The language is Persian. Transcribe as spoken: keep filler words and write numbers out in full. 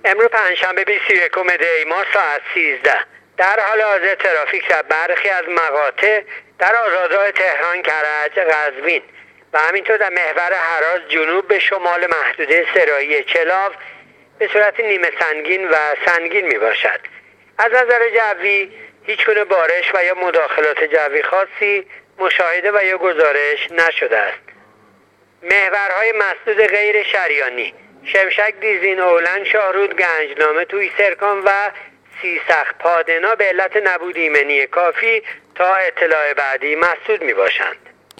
امروز پنجشنبه بیست و یکم دی ماه ساعت سیزده. در حال حاضر ترافیک در برخی از مقاطع در آزادراه تهران، کرج، قزوین و همینطور در محور هراز جنوب به شمال محدوده سرایی چلاو به صورت نیمه سنگین و سنگین می باشد. از نظر جوی هیچ گونه بارش و یا مداخلات جوی خاصی مشاهده و یا گزارش نشده است. محورهای مسدود غیر شریانی: شمشک، دیزین، اولنگ، شاهرود، گنجنامه، توی سرکان و سیسخ پادنا به علت نبود ایمنی کافی تا اطلاع بعدی مسدود می باشند.